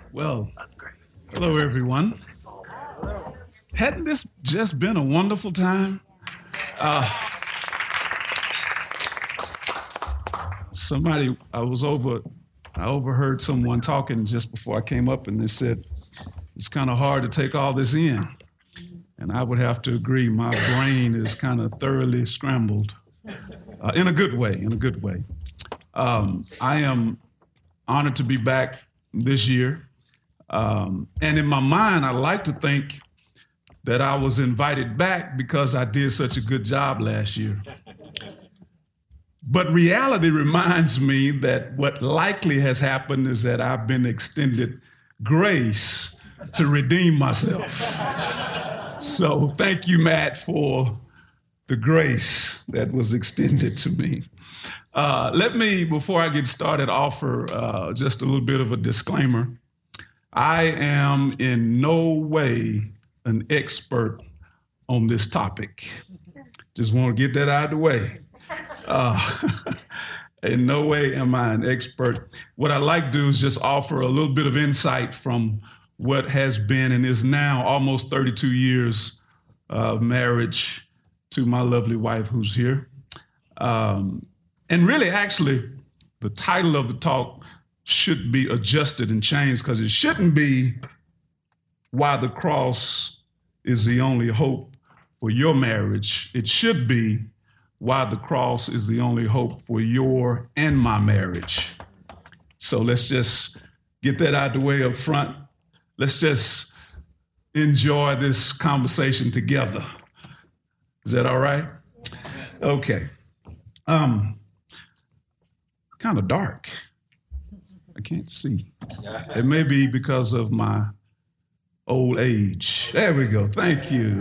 Well, hello everyone. Hadn't this just been a wonderful time? Uh, I overheard someone talking just before I came up, and they said, it's kind of hard to take all this in. And I would have to agree, my brain is kind of thoroughly scrambled, in a good way. I am honored to be back this year. And in my mind, I like to think that I was invited back because I did such a good job last year. But reality reminds me that what likely has happened is that I've been extended grace to redeem myself. So thank you, Matt, for the grace that was extended to me. Let me, before I get started, offer just a little bit of a disclaimer. I am in no way an expert on this topic. Just want to get that out of the way. In no way am I an expert. What I like to do is just offer a little bit of insight from what has been and is now almost 32 years of marriage to my lovely wife who's here. And really, actually, the title of the talk should be adjusted and changed, because it shouldn't be why the cross is the only hope for your marriage. It should be why the cross is the only hope for your and my marriage. So let's just get that out of the way up front. Let's just enjoy this conversation together. Is that all right? Okay. Kind of dark. I can't see. It may be because of my old age. There we go. Thank you.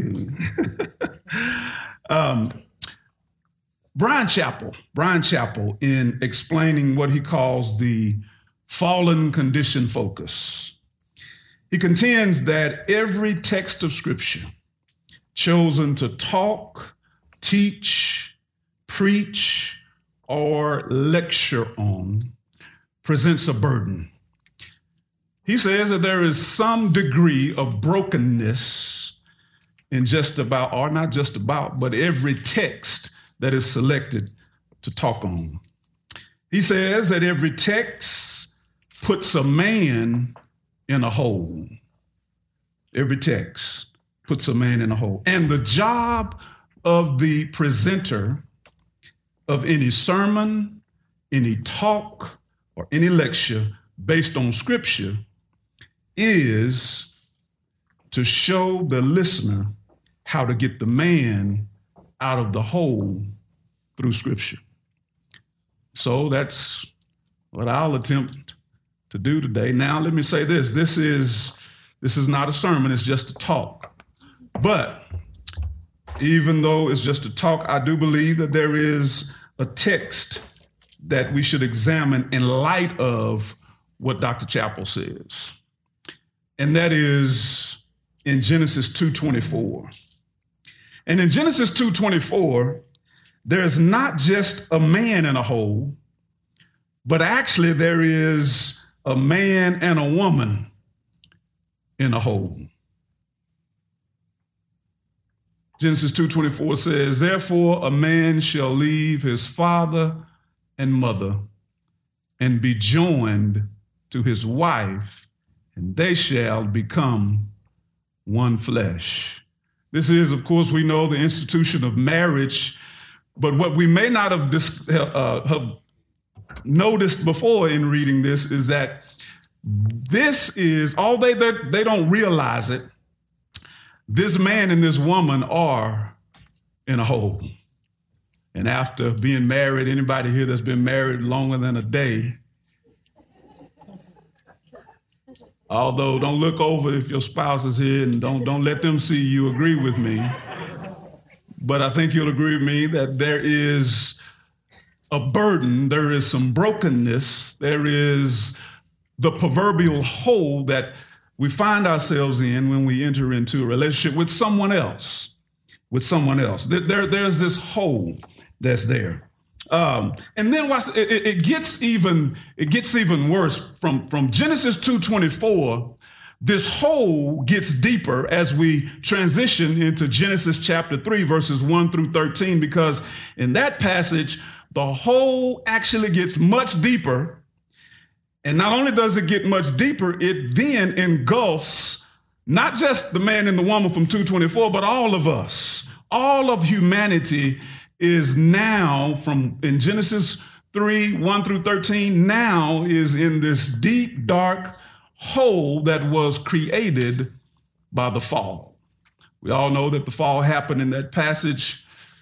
Bryan Chapell, in explaining what he calls the fallen condition focus, he contends that every text of Scripture chosen to talk, teach, preach, or lecture on presents a burden. He says that there is some degree of brokenness in just about, or not just about, but every text that is selected to talk on. He says that every text puts a man in a hole. Every text puts a man in a hole. And the job of the presenter of any sermon, any talk, or any lecture based on Scripture is to show the listener how to get the man out of the hole through Scripture. So that's what I'll attempt to do today. Now, let me say this. This is not a sermon, it's just a talk. But even though it's just a talk, I do believe that there is a text that we should examine in light of what Dr. Chapell says. And that is in Genesis 2:24. And in Genesis 2:24, there's not just a man in a hole, but actually there is a man and a woman in a hole. Genesis 2:24 says, therefore a man shall leave his father and mother and be joined to his wife, and they shall become one flesh. This is, of course, we know the institution of marriage, but what we may not have noticed before in reading this is that this is, although they don't realize it, this man and this woman are in a hole. And after being married, anybody here that's been married longer than a day, although don't look over if your spouse is here and don't let them see you agree with me. But I think you'll agree with me that there is a burden, there is some brokenness, there is the proverbial hole that we find ourselves in when we enter into a relationship with someone else. There's this hole that's there. And then it gets even worse from Genesis 2:24. This hole gets deeper as we transition into Genesis chapter 3, verses 1 through 13, because in that passage, the hole actually gets much deeper. And not only does it get much deeper, it then engulfs not just the man and the woman from 2:24, but all of us. All of humanity is now in Genesis 3, 1 through 13, now is in this deep, dark hole that was created by the fall. We all know that the fall happened in that passage.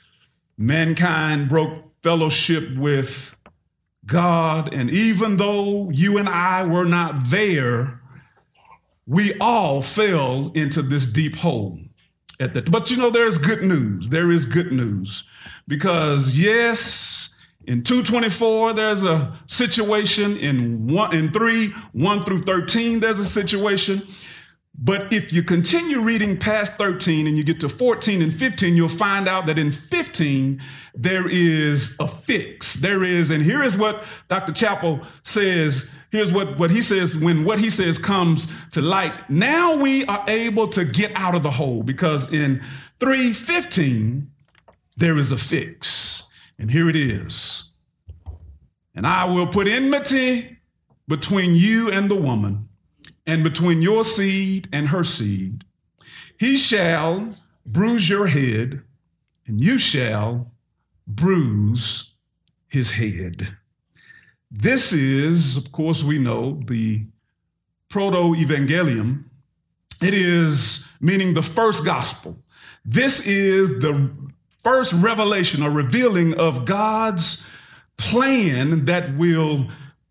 Mankind broke fellowship with God, and even though you and I were not there, we all fell into this deep hole. But there's good news. There is good news. Because yes, in 2:24, there's a situation. In 3, 1 through 13, there's a situation. But if you continue reading past 13 and you get to 14 and 15, you'll find out that in 15, there is a fix. And here is what Dr. Chappell says. Here's what he says when what he says comes to light. Now we are able to get out of the hole, because in 3:15, there is a fix. And here it is. And I will put enmity between you and the woman, and between your seed and her seed. He shall bruise your head, and you shall bruise his head. This is, of course, we know, the proto-evangelium. It is meaning the first gospel. This is the first revelation or revealing of God's plan that will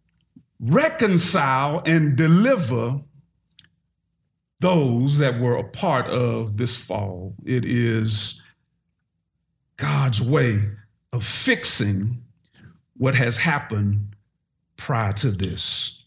reconcile and deliver those that were a part of this fall. It is God's way of fixing what has happened prior to this.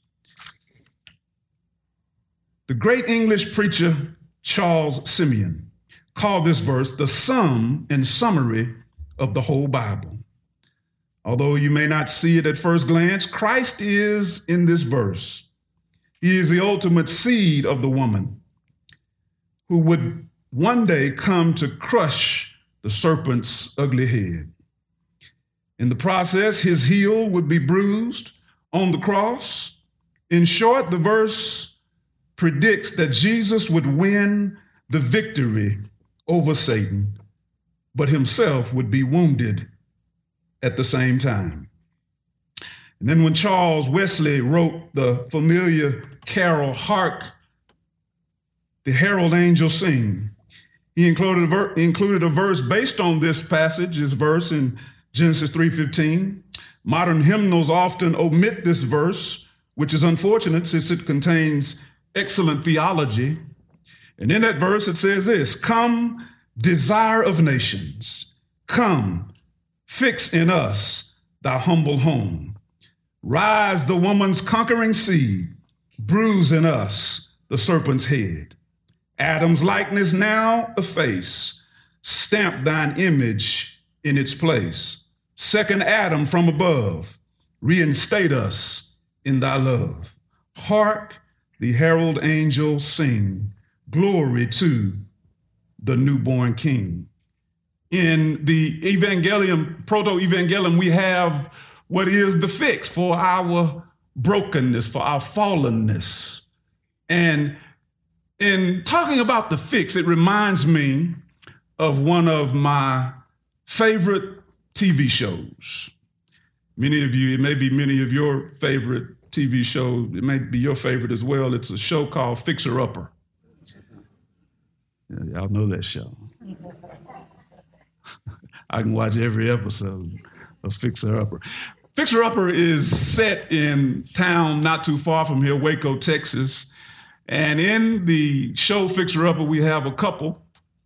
The great English preacher Charles Simeon called this verse the sum and summary of the whole Bible. Although you may not see it at first glance, Christ is in this verse. He is the ultimate seed of the woman who would one day come to crush the serpent's ugly head. In the process, his heel would be bruised on the cross. In short, the verse predicts that Jesus would win the victory over Satan, but himself would be wounded at the same time. And then when Charles Wesley wrote the familiar carol, "Hark, the Herald Angels Sing," he included a verse based on this passage, his verse in Genesis 3:15. Modern hymnals often omit this verse, which is unfortunate since it contains excellent theology. And in that verse, it says this: "Come, desire of nations, come, fix in us thy humble home. Rise the woman's conquering seed, bruise in us the serpent's head. Adam's likeness now efface, stamp thine image in its place. Second Adam from above, reinstate us in thy love. Hark, the herald angels sing, glory to the newborn King." In the evangelium, proto-evangelium, we have what is the fix for our brokenness, for our fallenness. And in talking about the fix, it reminds me of one of my favorite TV shows. Many of you, it may be many of your favorite TV shows. It may be your favorite as well. It's a show called Fixer Upper. Yeah, y'all know that show. I can watch every episode of Fixer Upper. Fixer Upper is set in town not too far from here, Waco, Texas. And in the show Fixer Upper, we have a couple,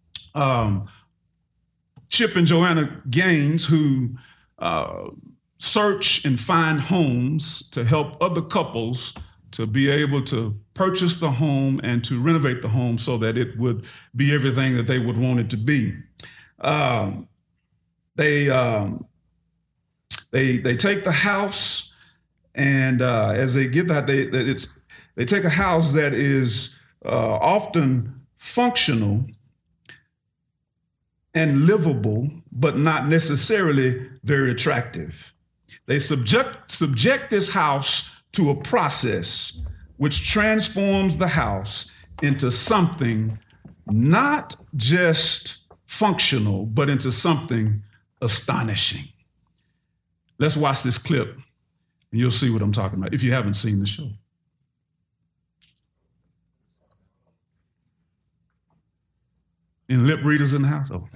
Chip and Joanna Gaines, who search and find homes to help other couples to be able to purchase the home and to renovate the home so that it would be everything that they would want it to be. They take the house, and as they get that, they take a house that is often functional and livable, but not necessarily very attractive. They subject this house to a process which transforms the house into something not just functional, but into something astonishing. Let's watch this clip, and you'll see what I'm talking about if you haven't seen the show. Any lip readers in the house? Oh.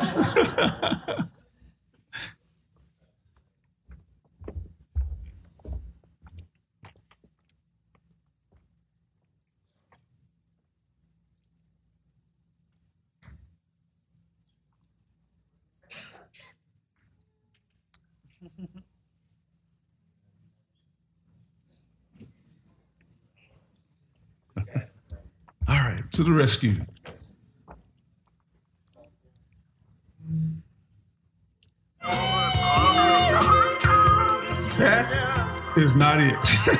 All right, to the rescue. That is not it.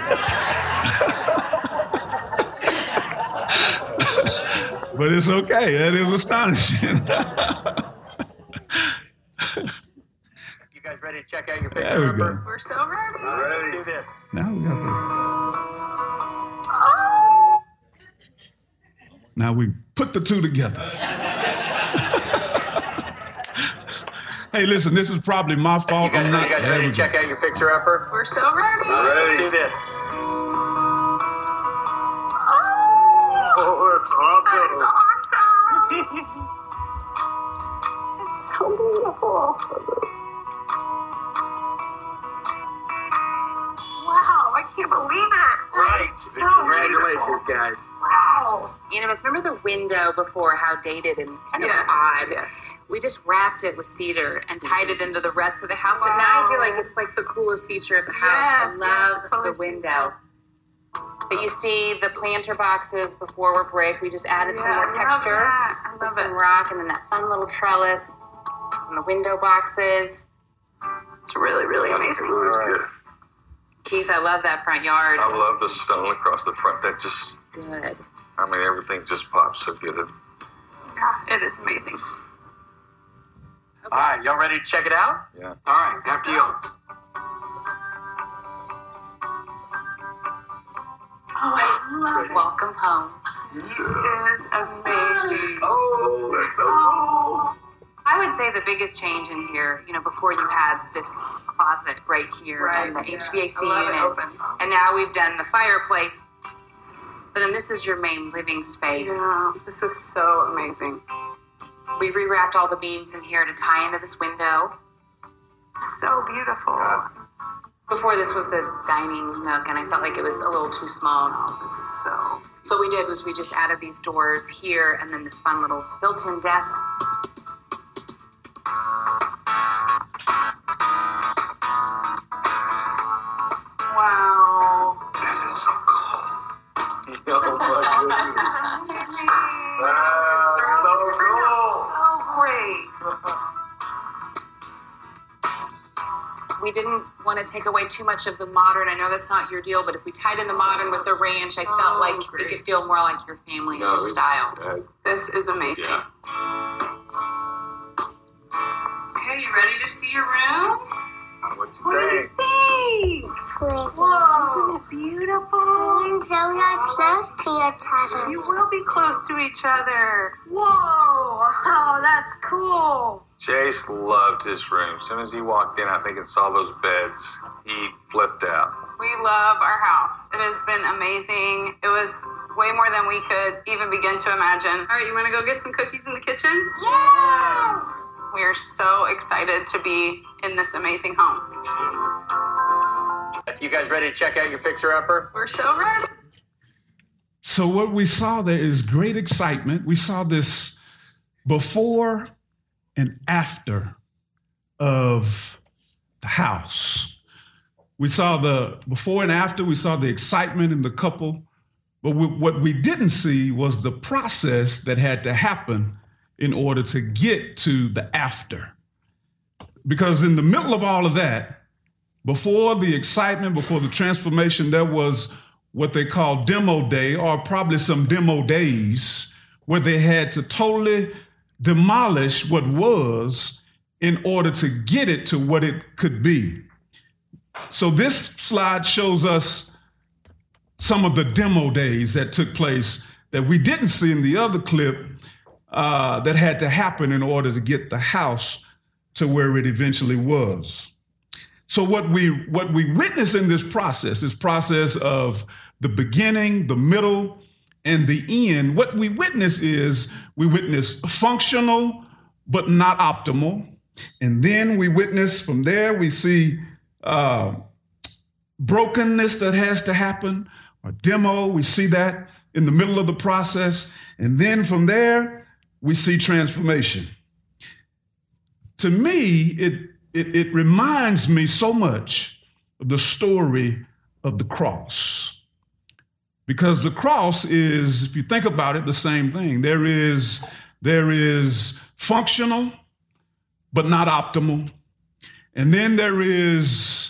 But it's okay. That is astonishing. You guys ready to check out your picture? There we go. We're so ready. Let's do this. Now we got Oh, Now we put the two together. Hey, listen, this is probably my fault. You guys There ready we to go. check out your picture-upper? we're so ready. Let's do this. Oh, that's awesome. that is awesome. It's so beautiful. Wow, I can't believe it. That is so Congratulations, beautiful. guys. Wow. Remember the window before, how dated and kind of Yes, odd? yes. We just wrapped it with cedar and tied it into the rest of the house. But now I feel like it's like the coolest feature of the house. Yes, I love yes, it totally the stands window. out. But you see the planter boxes before were brick. We just added some Yeah, more I love texture. that. I with love some it. rock, and then that fun little trellis and the window boxes. It's really, really amazing. Good. Keith, I love that front yard. I love the stone across the front. That just, Good. I mean, everything just pops so good. Yeah, it is amazing. All right, y'all ready to check it out? Yeah. All right, after you. Oh, I love it. Welcome home. This is amazing. Oh, that's so Oh, I would say the biggest change in here, before you had this closet right here and the yes. HVAC I love it unit, open. and now we've done the fireplace. But then this is your main living space. Yeah, this is so amazing. We rewrapped all the beams in here to tie into this window. So beautiful. Before this was the dining nook, and I felt like it was a little too small. Oh, this is so. So what we did was we just added these doors here and then this fun little built-in desk. Wow. This is so cool. Oh my This goodness. is amazing. That's so cool. So great. We didn't want to take away too much of the modern. I know that's not your deal, but if we tied in the modern with the ranch, I felt like great. it could feel more like your family and No, your style. This is amazing. Yeah. Okay, you ready to see your room? What What do you you think? think? Pretty. Whoa, isn't it beautiful? And so not close to each other. You will be close to each other. Whoa, oh, that's cool. Jace loved his room. As soon as he walked in, I think, and saw those beds, he flipped out. We love our house. It has been amazing. It was way more than we could even begin to imagine. All right, you want to go get some cookies in the kitchen? Yes! We are so excited to be in this amazing home. You guys ready to check out your picture-upper? We're so ready. So what we saw there is great excitement. We saw this before and after of the house. We saw the before and after. We saw the excitement in the couple. But what we didn't see was the process that had to happen in order to get to the after. Because in the middle of all of that, Before the excitement, before the transformation, there was what they call demo day, or probably some demo days, where they had to totally demolish what was in order to get it to what it could be. So this slide shows us some of the demo days that took place that we didn't see in the other clip that had to happen in order to get the house to where it eventually was. So what we witness in this process of the beginning, the middle, and the end, what we witness is we witness functional but not optimal. And then we witness from there, we see brokenness that has to happen, or demo, we see that in the middle of the process. And then from there, we see transformation. To me, it reminds me so much of the story of the cross. Because the cross is, if you think about it, the same thing. There is functional, but not optimal. And then there is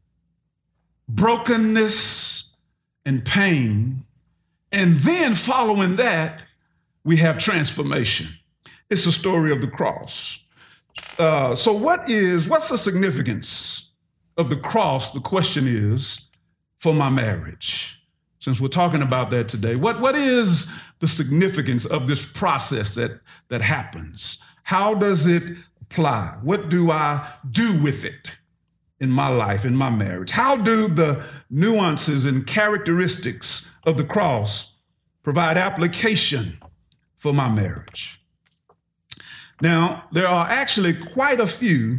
brokenness and pain. And then following that, we have transformation. It's the story of the cross. So what's the significance of the cross? The question is, for my marriage. Since we're talking about that today, what is the significance of this process that happens? How does it apply? What do I do with it in my life, in my marriage? How do the nuances and characteristics of the cross provide application for my marriage? Now, there are actually quite a few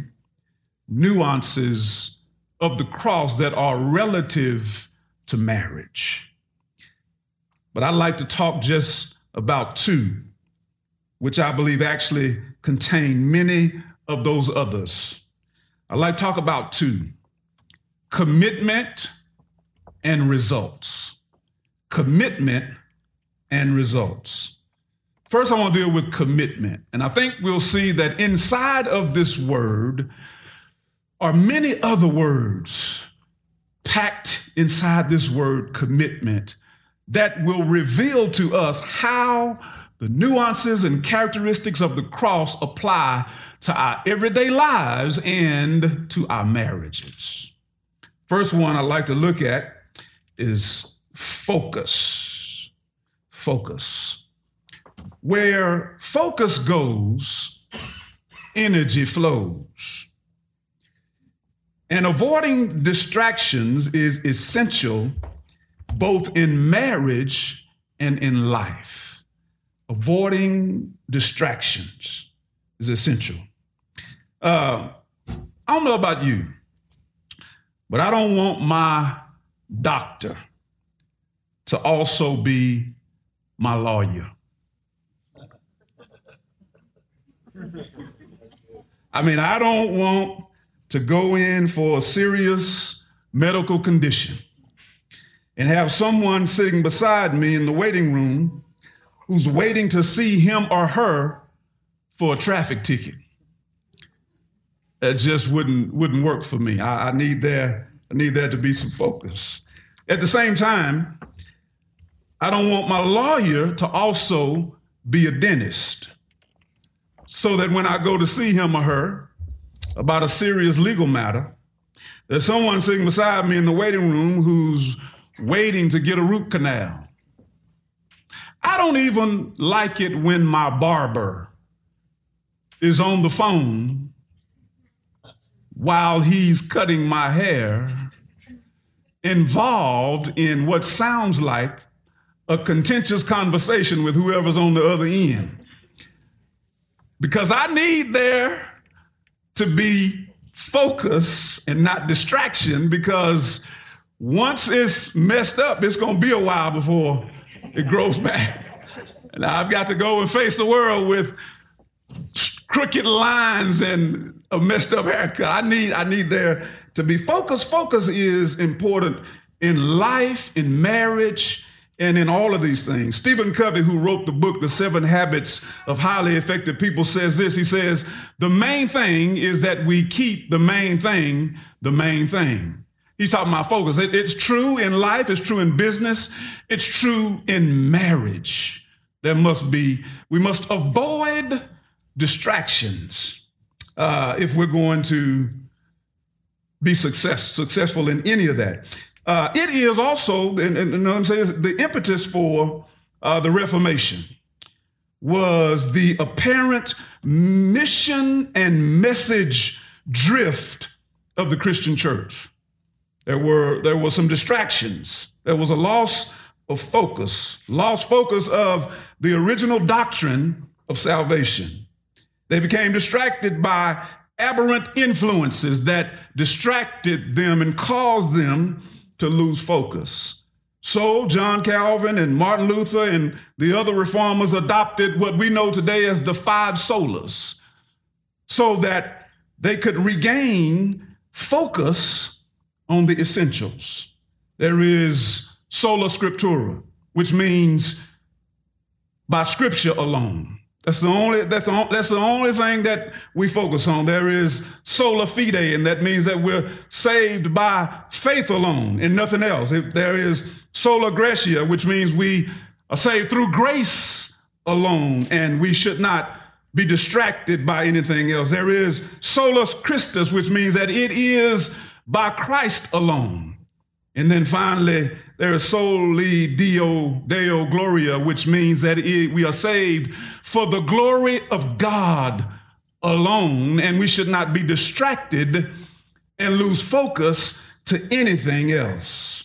nuances of the cross that are relative to marriage. But I'd like to talk just about two, which I believe actually contain many of those others. I'd like to talk about two: commitment and results. Commitment and results. First, I want to deal with commitment. And I think we'll see that inside of this word are many other words packed inside this word commitment that will reveal to us how the nuances and characteristics of the cross apply to our everyday lives and to our marriages. First one I'd like to look at is focus. Focus. Where focus goes, energy flows. And avoiding distractions is essential both in marriage and in life. Avoiding distractions is essential. I don't know about you, but I don't want my doctor to also be my lawyer. I mean, I don't want to go in for a serious medical condition and have someone sitting beside me in the waiting room who's waiting to see him or her for a traffic ticket. That just wouldn't work for me. I need there to be some focus. At the same time, I don't want my lawyer to also be a dentist, so that when I go to see him or her about a serious legal matter, there's someone sitting beside me in the waiting room who's waiting to get a root canal. I don't even like it when my barber is on the phone while he's cutting my hair, involved in what sounds like a contentious conversation with whoever's on the other end. Because I need there to be focus and not distraction, because once it's messed up, it's going to be a while before it grows back. And I've got to go and face the world with crooked lines and a messed up haircut. I need there to be focus. Focus is important in life, in marriage, and in all of these things. Stephen Covey, who wrote the book, The 7 Habits of Highly Effective People, says this. He says, the main thing is that we keep the main thing the main thing. He's talking about focus. It's true in life. It's true in business. It's true in marriage. We must avoid distractions if we're going to be successful in any of that. It is also, and I'm saying, the impetus for the Reformation was the apparent mission and message drift of the Christian church. There were some distractions. There was a loss of focus of the original doctrine of salvation. They became distracted by aberrant influences that distracted them and caused them to lose focus. So John Calvin and Martin Luther and the other reformers adopted what we know today as the 5 solas, so that they could regain focus on the essentials. There is sola scriptura, which means by scripture alone. That's the only thing that we focus on. There is sola fide, and that means that we're saved by faith alone and nothing else. There is sola gratia, which means we are saved through grace alone, and we should not be distracted by anything else. There is solus Christus, which means that it is by Christ alone. And then finally, there is soli Deo Gloria, which means that we are saved for the glory of God alone, and we should not be distracted and lose focus to anything else.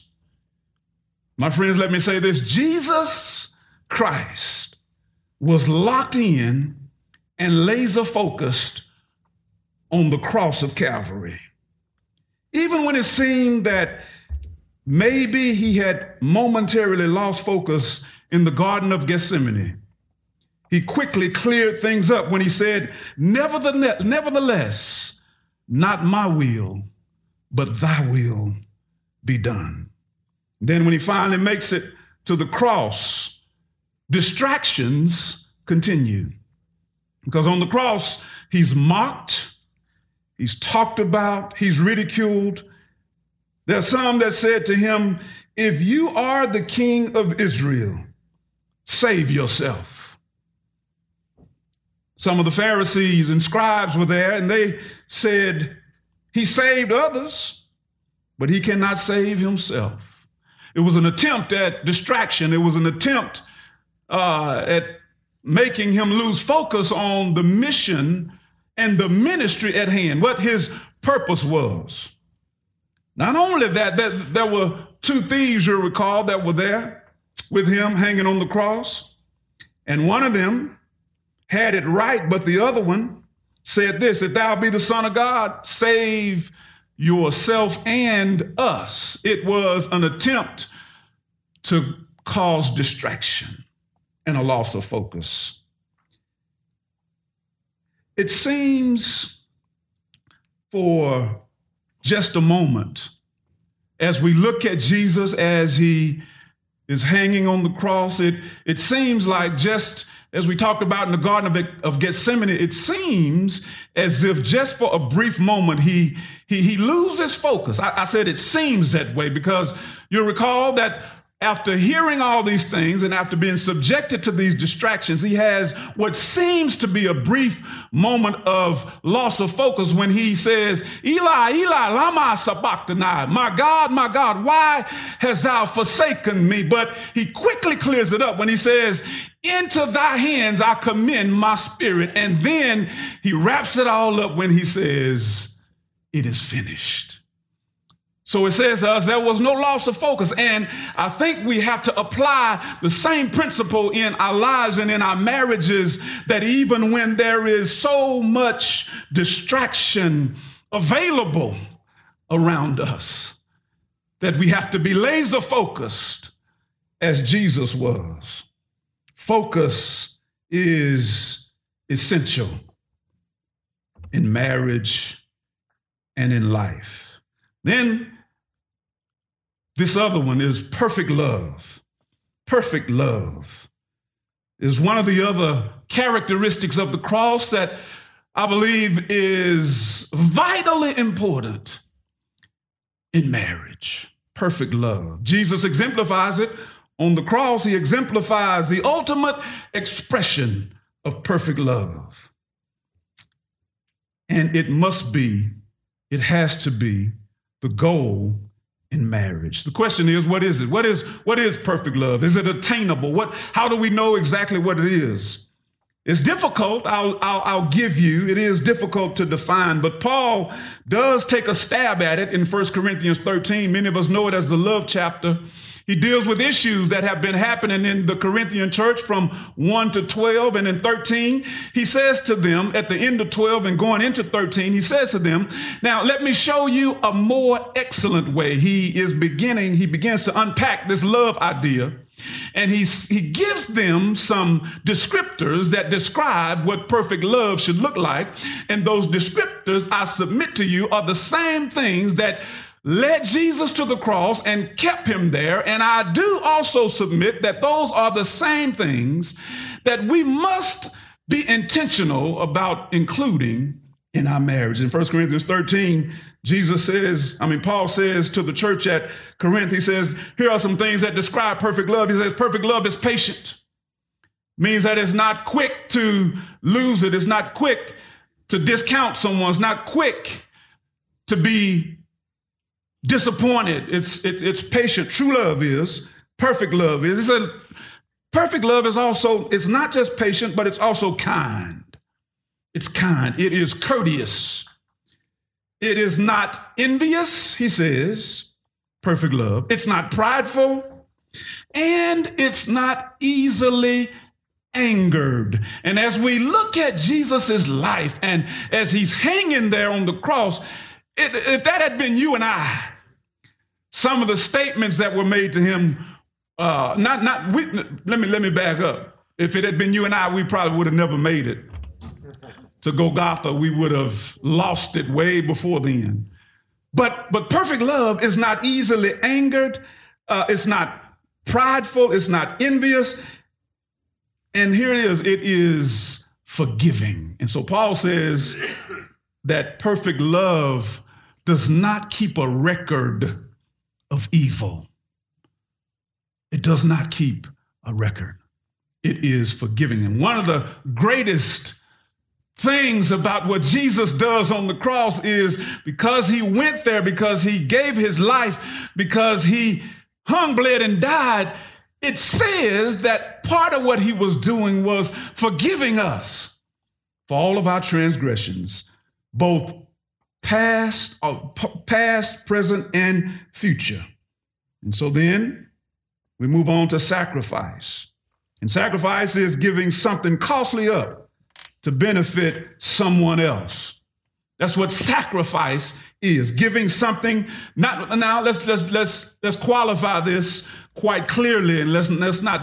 My friends, let me say this. Jesus Christ was locked in and laser focused on the cross of Calvary. Even when it seemed that maybe he had momentarily lost focus in the Garden of Gethsemane, he quickly cleared things up when he said, nevertheless, not my will, but thy will be done. Then when he finally makes it to the cross, distractions continue. Because on the cross, he's mocked, he's talked about, he's ridiculed. There are some that said to him, if you are the king of Israel, save yourself. Some of the Pharisees and scribes were there, and they said, he saved others, but he cannot save himself. It was an attempt at distraction. It was an attempt at making him lose focus on the mission and the ministry at hand, what his purpose was. Not only that, there were 2 thieves, you'll recall, that were there with him hanging on the cross. And one of them had it right, but the other one said this, if thou be the Son of God, save yourself and us. It was an attempt to cause distraction and a loss of focus. It seems for just a moment, as we look at Jesus as he is hanging on the cross, it seems like, just as we talked about in the Garden of Gethsemane, it seems as if just for a brief moment he loses focus. I said it seems that way because you'll recall that after hearing all these things and after being subjected to these distractions, he has what seems to be a brief moment of loss of focus when he says, Eli, Eli, lama sabachthani, my God, why hast thou forsaken me? But he quickly clears it up when he says, into thy hands I commend my spirit. And then he wraps it all up when he says, it is finished. So it says to us, there was no loss of focus. And I think we have to apply the same principle in our lives and in our marriages, that even when there is so much distraction available around us, that we have to be laser focused as Jesus was. Focus is essential in marriage and in life. Then this other one is perfect love. perfect love is one of the other characteristics of the cross that I believe is vitally important in marriage. Perfect love. Jesus exemplifies it on the cross. He exemplifies the ultimate expression of perfect love. And it has to be the goal in marriage. The question is, what is it? What is perfect love? Is it attainable? How do we know exactly what it is? It's difficult. I'll give you. It is difficult to define, but Paul does take a stab at it in 1 Corinthians 13. Many of us know it as the love chapter. He deals with issues that have been happening in the Corinthian church from 1 to 12. And in 13, he says to them at the end of 12 and going into 13, he says to them, now let me show you a more excellent way. He begins to unpack this love idea. And he gives them some descriptors that describe what perfect love should look like. And those descriptors, I submit to you, are the same things that led Jesus to the cross and kept him there. And I do also submit that those are the same things that we must be intentional about including in our marriage. In 1 Corinthians 13, Paul says to the church at Corinth, he says, here are some things that describe perfect love. He says, perfect love is patient. Means that it's not quick to lose it. It's not quick to discount someone. It's not quick to be disappointed. It's patient. True love is. Perfect love is. Perfect love is also, it's not just patient, but it's also kind. It's kind. It is courteous. It is not envious, he says. Perfect love. It's not prideful. And it's not easily angered. And as we look at Jesus's life and as he's hanging there on the cross, if that had been you and I, some of the statements that were made to him, let me back up. If it had been you and I, we probably would have never made it to Golgotha. We would have lost it way before then. But perfect love is not easily angered. It's not prideful. It's not envious. And here it is forgiving. And so Paul says that perfect love does not keep a record of evil. It does not keep a record. It is forgiving. And one of the greatest things about what Jesus does on the cross is because he went there, because he gave his life, because he hung, bled, and died, it says that part of what he was doing was forgiving us for all of our transgressions, both past, present, and future. And so then we move on to sacrifice. And sacrifice is giving something costly up to benefit someone else. That's what sacrifice is, giving something. Let's qualify this quite clearly, and let's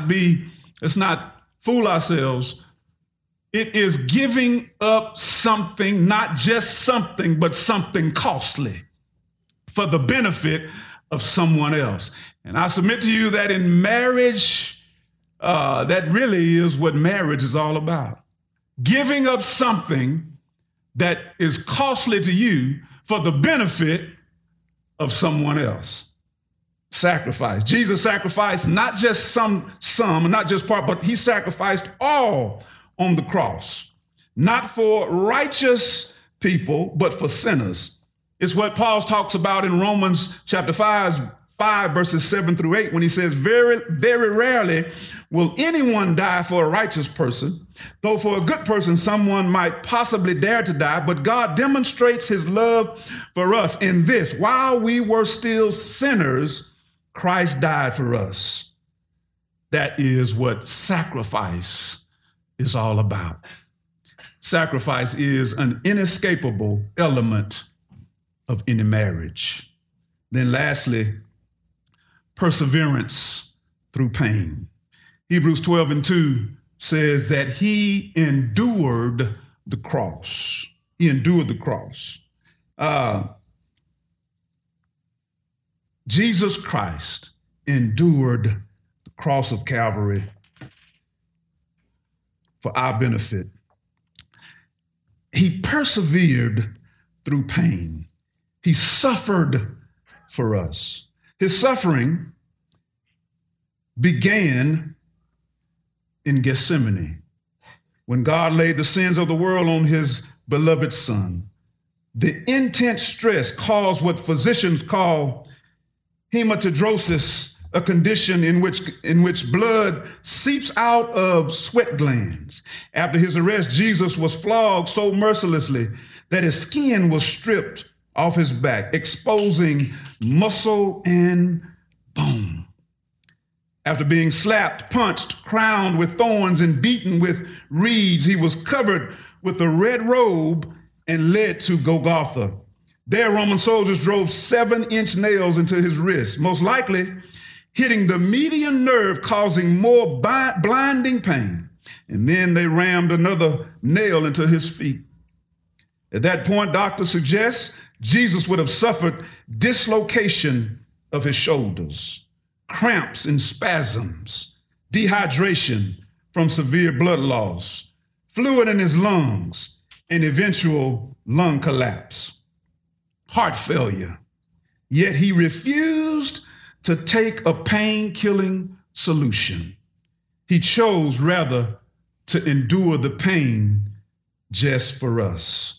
not fool ourselves. It is giving up something, not just something, but something costly for the benefit of someone else. And I submit to you that in marriage, that really is what marriage is all about. Giving up something that is costly to you for the benefit of someone else. Sacrifice. Jesus sacrificed not just some, not just part, but he sacrificed all on the cross. Not for righteous people, but for sinners. It's what Paul talks about in Romans chapter 5, verses 7 through 8, when he says, very, very rarely will anyone die for a righteous person, though for a good person, someone might possibly dare to die. But God demonstrates his love for us in this: while we were still sinners, Christ died for us. That is what sacrifice is all about. Sacrifice is an inescapable element of any marriage. Then lastly, perseverance through pain. Hebrews 12:2 says that he endured the cross. He endured the cross. Jesus Christ endured the cross of Calvary for our benefit. He persevered through pain. He suffered for us. His suffering began in Gethsemane when God laid the sins of the world on his beloved Son. The intense stress caused what physicians call hematidrosis, a condition in which blood seeps out of sweat glands. After his arrest, Jesus was flogged so mercilessly that his skin was stripped off his back, exposing muscle and bone. After being slapped, punched, crowned with thorns, and beaten with reeds, he was covered with a red robe and led to Golgotha. There, Roman soldiers drove 7-inch nails into his wrists, most likely hitting the median nerve, causing more blinding pain. And then they rammed another nail into his feet. At that point, doctors suggest Jesus would have suffered dislocation of his shoulders, cramps and spasms, dehydration from severe blood loss, fluid in his lungs, and eventual lung collapse, heart failure. Yet he refused to take a pain-killing solution. He chose rather to endure the pain just for us.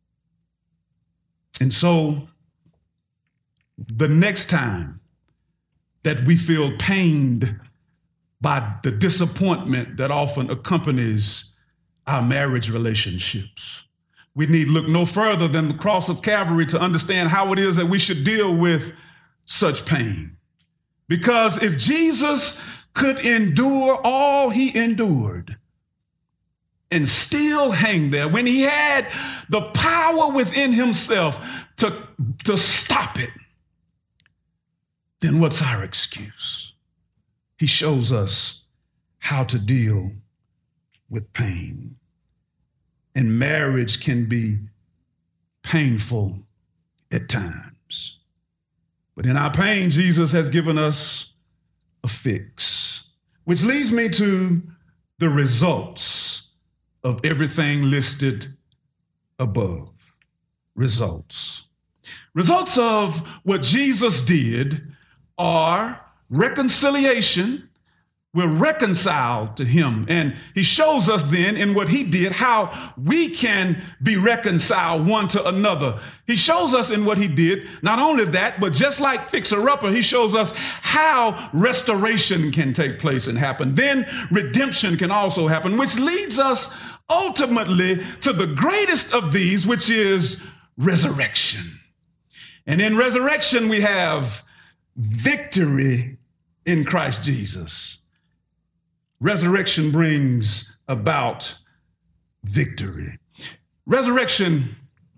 And so the next time that we feel pained by the disappointment that often accompanies our marriage relationships, we need look no further than the cross of Calvary to understand how it is that we should deal with such pain. Because if Jesus could endure all he endured and still hang there, when he had the power within himself to stop it, then what's our excuse? He shows us how to deal with pain. And marriage can be painful at times. But in our pain, Jesus has given us a fix, which leads me to the results of everything listed above. Results. Results of what Jesus did are reconciliation. We're reconciled to him. And he shows us then in what he did how we can be reconciled one to another. He shows us in what he did, not only that, but just like Fixer Upper, he shows us how restoration can take place and happen. Then redemption can also happen, which leads us ultimately to the greatest of these, which is resurrection. And in resurrection, we have victory in Christ Jesus. Resurrection brings about victory. Resurrection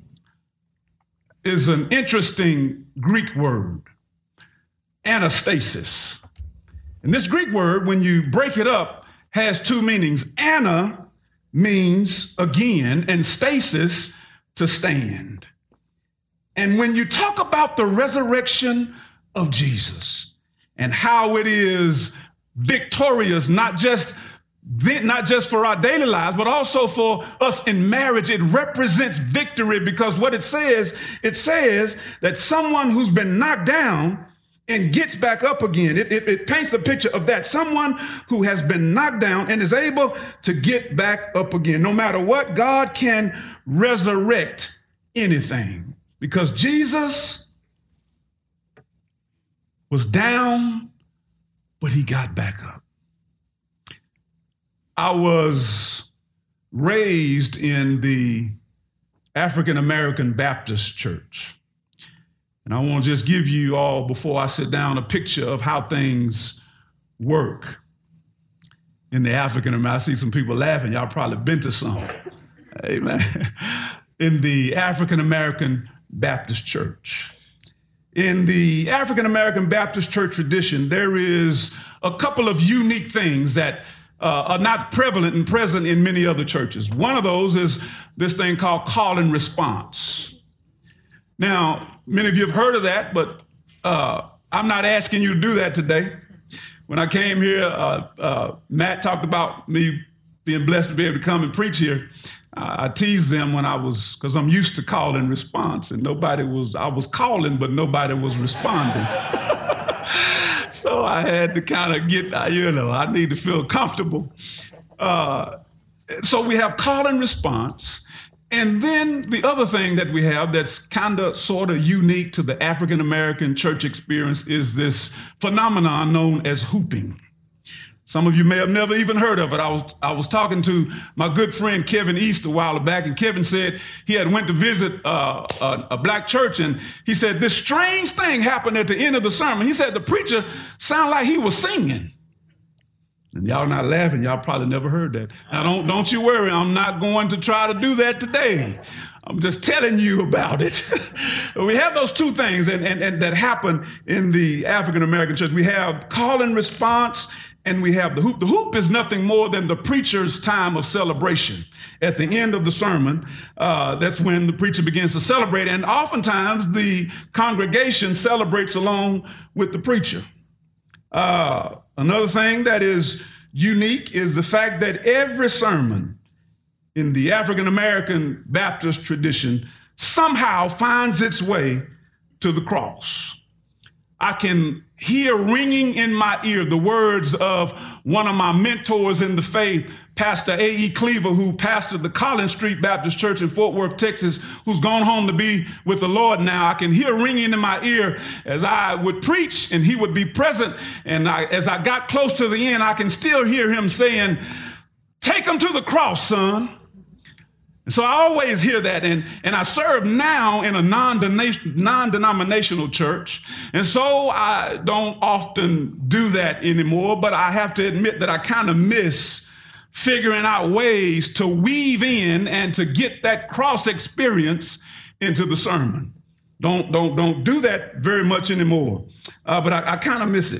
is an interesting Greek word, anastasis. And this Greek word, when you break it up, has two meanings. Ana means again, and stasis, to stand. And when you talk about the resurrection of Jesus and how it is victorious, not just for our daily lives, but also for us in marriage, it represents victory, because what it says that someone who's been knocked down and gets back up again. It paints a picture of that. Someone who has been knocked down and is able to get back up again. No matter what, God can resurrect anything, because Jesus was down, but he got back up. I was raised in the African American Baptist Church. And I want to just give you all, before I sit down, a picture of how things work in the African American. I see some people laughing. Y'all probably been to some. Amen. In the African American Baptist Church. In the African American Baptist Church tradition, there is a couple of unique things that are not prevalent and present in many other churches. One of those is this thing called call and response. Now, many of you have heard of that, but I'm not asking you to do that today. When I came here, Matt talked about me being blessed to be able to come and preach here. I teased them because I'm used to call and response, and I was calling, but nobody was responding. So I had to kind of I need to feel comfortable. So we have call and response. And then the other thing that we have that's kind of sort of unique to the African American church experience is this phenomenon known as hooping. Some of you may have never even heard of it. I was talking to my good friend Kevin East a while back, and Kevin said he had went to visit a black church, and he said this strange thing happened at the end of the sermon. He said the preacher sounded like he was singing. And y'all not laughing. Y'all probably never heard that. Now, don't you worry. I'm not going to try to do that today. I'm just telling you about it. We have those two things and that happen in the African American church. We have call and response, and we have the hoop. The hoop is nothing more than the preacher's time of celebration. At the end of the sermon, that's when the preacher begins to celebrate. And oftentimes the congregation celebrates along with the preacher. Another thing that is unique is the fact that every sermon in the African American Baptist tradition somehow finds its way to the cross. I can hear ringing in my ear the words of one of my mentors in the faith, Pastor A.E. Cleaver, who pastored the Collins Street Baptist Church in Fort Worth, Texas, who's gone home to be with the Lord now. I can hear ringing in my ear as I would preach and he would be present. And as I got close to the end, I can still hear him saying, "Take him to the cross, son." And so I always hear that, and I serve now in a non-denominational church, and so I don't often do that anymore, but I have to admit that I kind of miss figuring out ways to weave in and to get that cross experience into the sermon. Don't do that very much anymore, but I kind of miss it.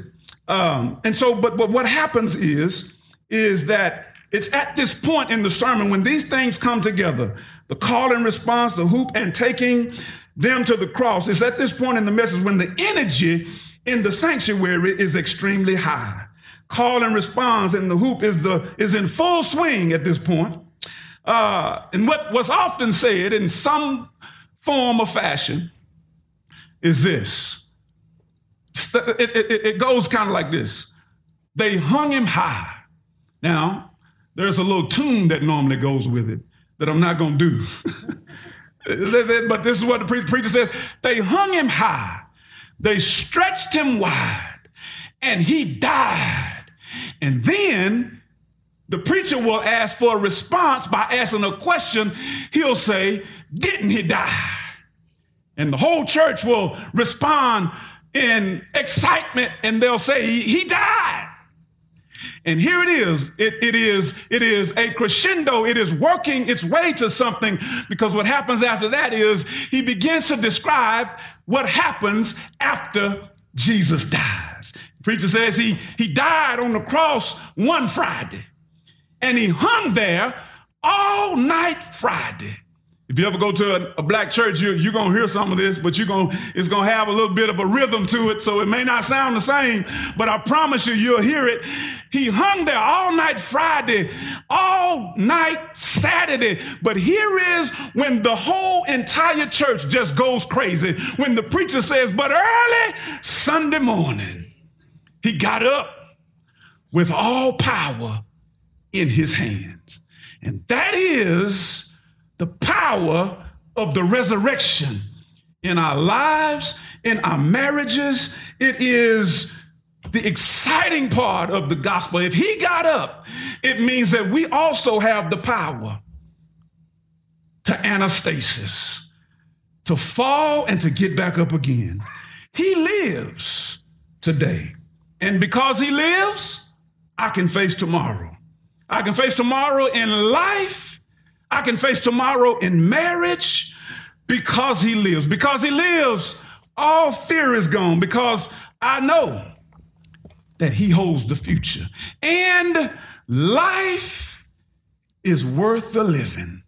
But what happens is that it's at this point in the sermon when these things come together, the call and response, the hoop, and taking them to the cross. It's at this point in the message when the energy in the sanctuary is extremely high. Call and response and the hoop is in full swing at this point. And what was often said in some form or fashion is this. It goes kind of like this. They hung him high. Now, there's a little tune that normally goes with it that I'm not going to do. But this is what the preacher says. They hung him high. They stretched him wide, and he died. And then the preacher will ask for a response by asking a question. He'll say, "Didn't he die?" And the whole church will respond in excitement, and they'll say, "He died." And here it is. It is a crescendo. It is working its way to something, because what happens after that is he begins to describe what happens after Jesus dies. The preacher says he died on the cross one Friday, and he hung there all night Friday. If you ever go to a black church, you're going to hear some of this, but it's going to have a little bit of a rhythm to it, so it may not sound the same, but I promise you'll hear it. He hung there all night Friday, all night Saturday, but here is when the whole entire church just goes crazy, when the preacher says, "But early Sunday morning, he got up with all power in his hands." And that is the power of the resurrection in our lives, in our marriages. It is the exciting part of the gospel. If he got up, it means that we also have the power to anastasis, to fall and to get back up again. He lives today. And because he lives, I can face tomorrow. I can face tomorrow in life. I can face tomorrow in marriage because he lives. Because he lives, all fear is gone, because I know that he holds the future. And life is worth the living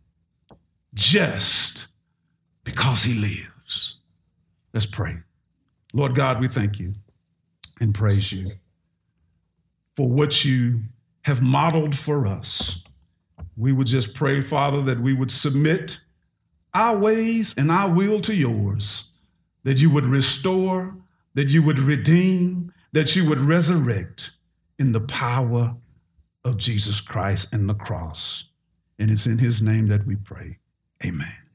just because he lives. Let's pray. Lord God, we thank you and praise you for what you have modeled for us. We would just pray, Father, that we would submit our ways and our will to yours, that you would restore, that you would redeem, that you would resurrect in the power of Jesus Christ and the cross. And it's in his name that we pray. Amen.